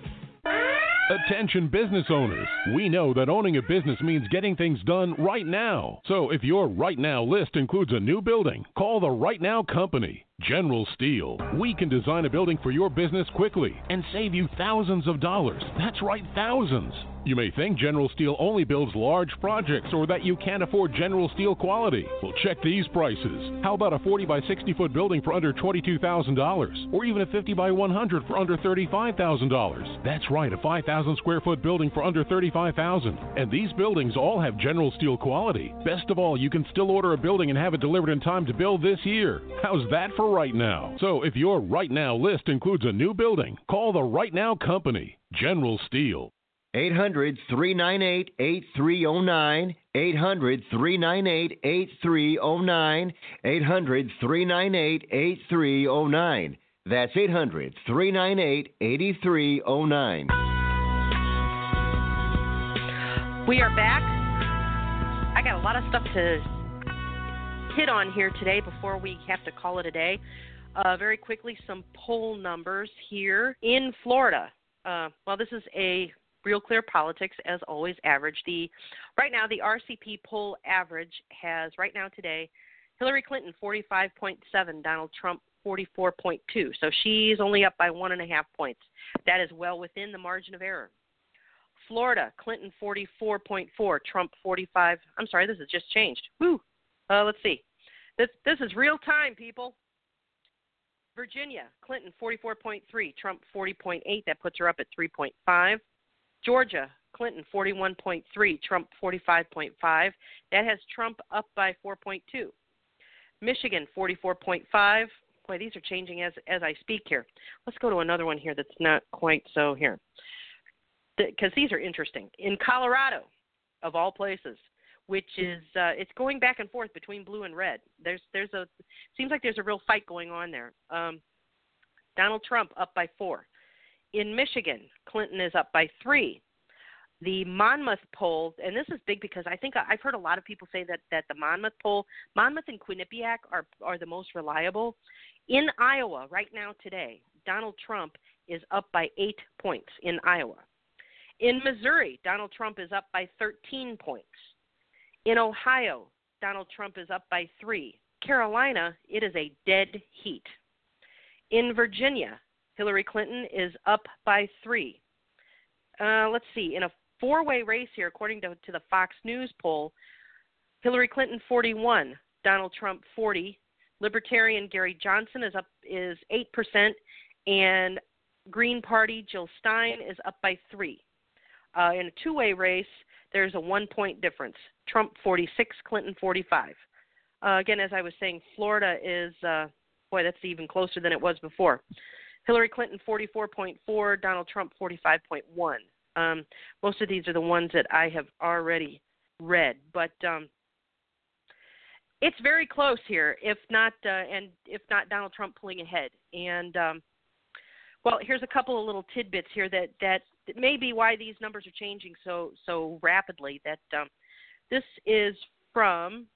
Attention business owners. We know that owning a business means getting things done right now. So if your right now list includes a new building, call the Right Now Company. General Steel. We can design a building for your business quickly and save you thousands of dollars. That's right, thousands. You may think General Steel only builds large projects or that you can't afford General Steel quality. Well, check these prices. How about a forty by sixty foot building for under twenty-two thousand dollars? Or even a fifty by one hundred for under thirty-five thousand dollars? That's right, a five thousand square foot building for under thirty-five thousand dollars. And these buildings all have General Steel quality. Best of all, you can still order a building and have it delivered in time to build this year. How's that for right now? So if your right now list includes a new building, call the Right Now Company, General Steel.
eight hundred, three nine eight, eight three zero nine, eight hundred, three nine eight, eight three zero nine, eight hundred, three nine eight, eight three zero nine. That's eight hundred, three nine eight, eight three zero nine.
We are back. I got a lot of stuff to hit on here today before we have to call it a day. Uh, very quickly, some poll numbers here in Florida. Uh, well, this is a Real Clear Politics, as always, average. The right now, the R C P poll average has, right now today, Hillary Clinton forty-five point seven, Donald Trump forty-four point two. So she's only up by one and a half points. That is well within the margin of error. Florida, Clinton forty-four point four, Trump forty-five. I'm sorry, this has just changed. Woo. Uh, let's see. This this is real time, people. Virginia, Clinton forty-four point three, Trump forty point eight. That puts her up at three point five. Georgia, Clinton forty-one point three, Trump forty-five point five. That has Trump up by four point two. Michigan, forty-four point five. Boy, these are changing as as I speak here. Let's go to another one here that's not quite so here, because the, these are interesting. In Colorado, of all places, which is uh, it's going back and forth between blue and red. There's there's a seems like there's a real fight going on there. Um, Donald Trump up by four. In Michigan, Clinton is up by three. The Monmouth poll, and this is big because I think I've heard a lot of people say that, that the Monmouth poll, Monmouth and Quinnipiac are, are the most reliable. In Iowa, right now today, Donald Trump is up by eight points in Iowa. In Missouri, Donald Trump is up by thirteen points. In Ohio, Donald Trump is up by three. Carolina, it is a dead heat. In Virginia, Hillary Clinton is up by three. Uh, let's see. In a four-way race here, according to, to the Fox News poll, Hillary Clinton forty-one, Donald Trump forty, Libertarian Gary Johnson is up is eight percent, and Green Party Jill Stein is up by three. Uh, in a two-way race, there's a one-point difference. Trump forty-six, Clinton forty-five. Uh, again, as I was saying, Florida is, uh, boy, that's even closer than it was before. Hillary Clinton forty-four point four, Donald Trump forty-five point one. Um, most of these are the ones that I have already read, but um, it's very close here. If not, uh, and if not, Donald Trump pulling ahead. And um, well, here's a couple of little tidbits here that that may be why these numbers are changing so so rapidly. That um, this is from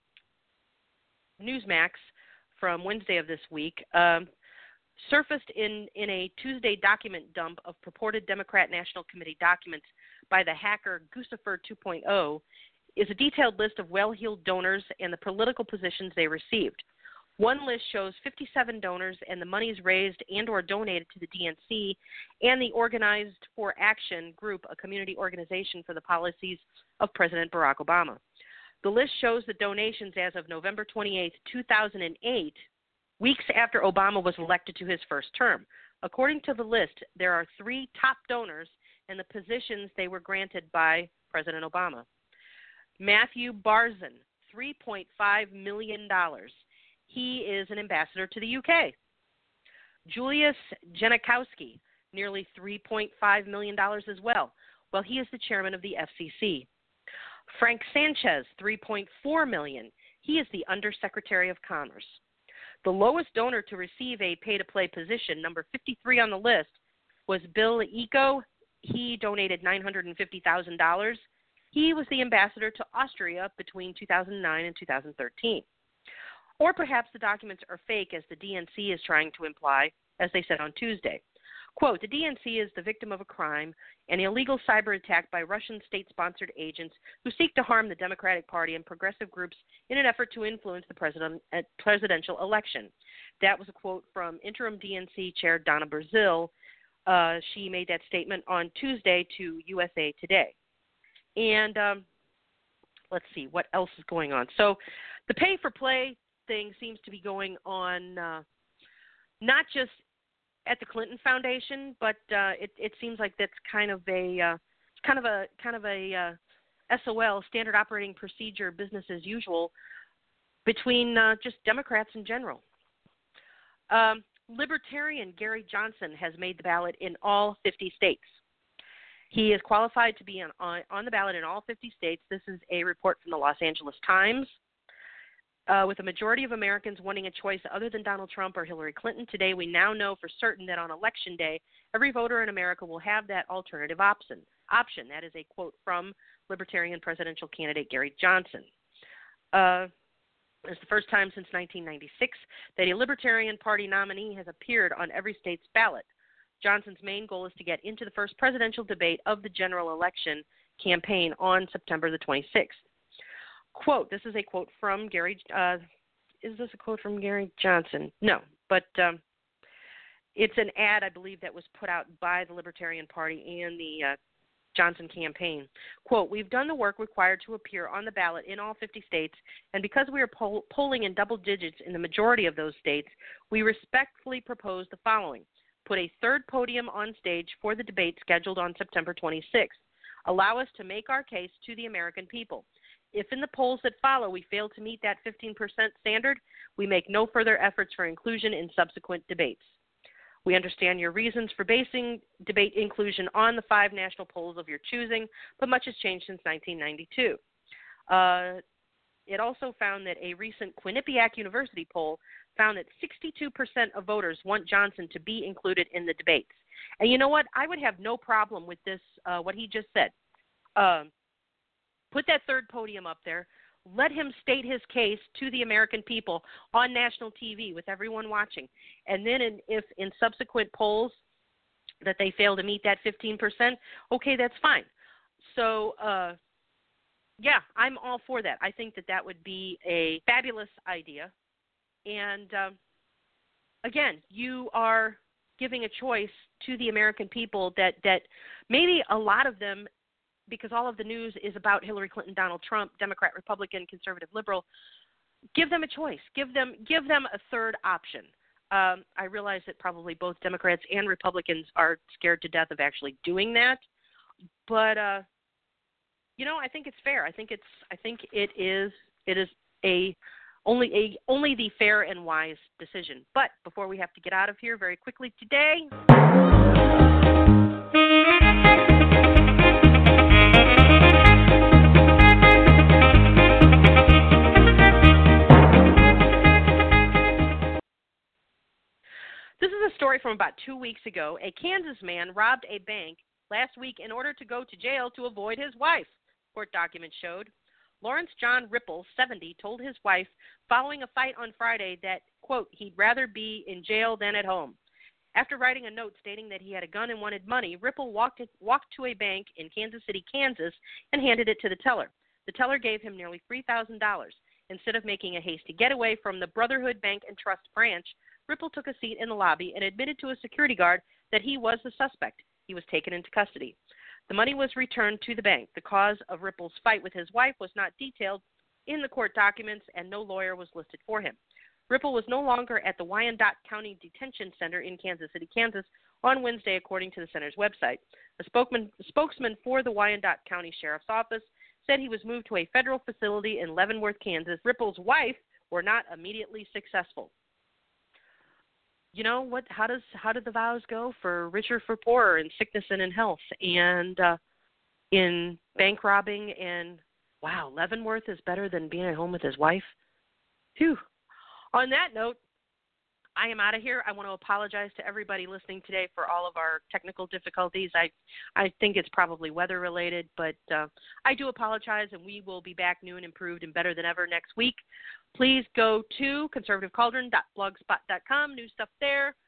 Newsmax from Wednesday of this week. Um, Surfaced in, in a Tuesday document dump of purported Democrat National Committee documents by the hacker Guccifer two point oh is a detailed list of well-heeled donors and the political positions they received. One list shows fifty-seven donors and the monies raised and or donated to the D N C and the Organized for Action group, a community organization for the policies of President Barack Obama. The list shows the donations as of November twenty-eighth, two thousand eight, weeks after Obama was elected to his first term. According to the list, there are three top donors and the positions they were granted by President Obama. Matthew Barzun, three point five million dollars. He is an ambassador to the U K. Julius Janikowski, nearly three point five million dollars as well. Well, he is the chairman of the F C C. Frank Sanchez, three point four million dollars. He is the Undersecretary of Commerce. The lowest donor to receive a pay-to-play position, number fifty-three on the list, was Bill Eko. He donated nine hundred fifty thousand dollars. He was the ambassador to Austria between two thousand nine and two thousand thirteen. Or perhaps the documents are fake, as the D N C is trying to imply, as they said on Tuesday. Quote, the D N C is the victim of a crime, an illegal cyber attack by Russian state-sponsored agents who seek to harm the Democratic Party and progressive groups in an effort to influence the president, uh, presidential election. That was a quote from interim D N C Chair Donna Brazil. Uh, she made that statement on Tuesday to U S A Today. And um, let's see, what else is going on? So the pay-for-play thing seems to be going on uh, not just at the Clinton Foundation, but uh, it, it seems like that's kind of a uh, kind of a kind of a uh, S O L, standard operating procedure, business as usual, between uh, just Democrats in general. Um, Libertarian Gary Johnson has made the ballot in all fifty states. He is qualified to be on, on, on the ballot in all fifty states. This is a report from the Los Angeles Times. Uh, with a majority of Americans wanting a choice other than Donald Trump or Hillary Clinton today, we now know for certain that on Election Day, every voter in America will have that alternative option. Option. That is a quote from Libertarian presidential candidate Gary Johnson. Uh, it's the first time since nineteen ninety-six that a Libertarian Party nominee has appeared on every state's ballot. Johnson's main goal is to get into the first presidential debate of the general election campaign on September the twenty-sixth. Quote, this is a quote from Gary, uh, is this a quote from Gary Johnson? No, but um, it's an ad, I believe, that was put out by the Libertarian Party and the uh, Johnson campaign. Quote, we've done the work required to appear on the ballot in all fifty states, and because we are poll- polling in double digits in the majority of those states, we respectfully propose the following. Put a third podium on stage for the debate scheduled on September twenty-sixth. Allow us to make our case to the American people. If in the polls that follow we fail to meet that fifteen percent standard, we make no further efforts for inclusion in subsequent debates. We understand your reasons for basing debate inclusion on the five national polls of your choosing, but much has changed since nineteen ninety-two. Uh, it also found that a recent Quinnipiac University poll found that sixty-two percent of voters want Johnson to be included in the debates. And you know what? I would have no problem with this, uh, what he just said. Um, Put that third podium up there. Let him state his case to the American people on national T V with everyone watching. And then in, if in subsequent polls that they fail to meet that fifteen percent, okay, that's fine. So, uh, yeah, I'm all for that. I think that that would be a fabulous idea. And, um, again, you are giving a choice to the American people that, that maybe a lot of them, because all of the news is about Hillary Clinton, Donald Trump, Democrat, Republican, conservative, liberal, give them a choice. Give them give them a third option. Um, I realize that probably both Democrats and Republicans are scared to death of actually doing that, but uh, you know, I think it's fair. I think it's I think it is it is a only a only the fair and wise decision. But before we have to get out of here very quickly today. This is a story from about two weeks ago. A Kansas man robbed a bank last week in order to go to jail to avoid his wife, court documents showed. Lawrence John Ripple, seventy, told his wife following a fight on Friday that, quote, he'd rather be in jail than at home. After writing a note stating that he had a gun and wanted money, Ripple walked, it, walked to a bank in Kansas City, Kansas, and handed it to the teller. The teller gave him nearly three thousand dollars. Instead of making a hasty getaway from the Brotherhood Bank and Trust branch, Ripple took a seat in the lobby and admitted to a security guard that he was the suspect. He was taken into custody. The money was returned to the bank. The cause of Ripple's fight with his wife was not detailed in the court documents, and no lawyer was listed for him. Ripple was no longer at the Wyandotte County Detention Center in Kansas City, Kansas, on Wednesday, according to the center's website. A spokesman, spokesman for the Wyandotte County Sheriff's Office said he was moved to a federal facility in Leavenworth, Kansas. Ripple's wife were not immediately successful. You know what? How does how did the vows go? For richer, for poorer, in sickness and in health, and uh, in bank robbing. And wow, Leavenworth is better than being at home with his wife. Phew. On that note, I am out of here. I want to apologize to everybody listening today for all of our technical difficulties. I I think it's probably weather related, but uh, I do apologize, and we will be back new and improved and better than ever next week. Please go to conservative cauldron dot blogspot dot com. New stuff there.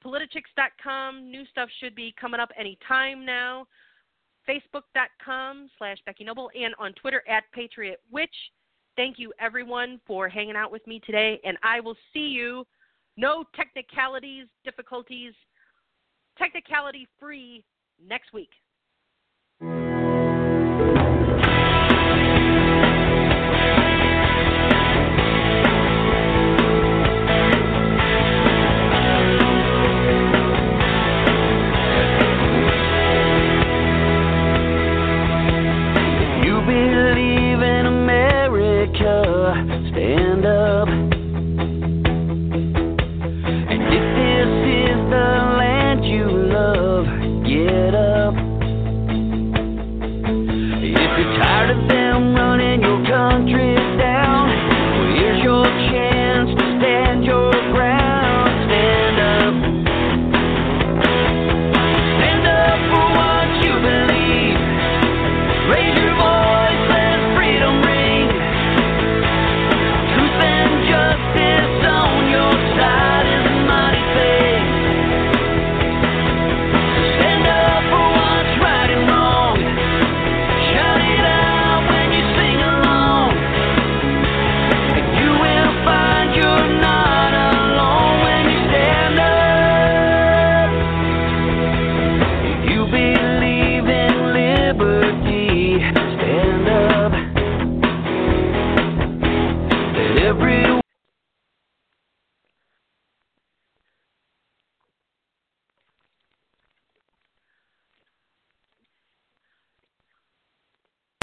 Politichicks dot com. New stuff should be coming up any time now. Facebook dot com slash Becky Noble and on Twitter at Patriot Witch. Thank you, everyone, for hanging out with me today, and I will see you. No technicalities, difficulties, technicality-free next week.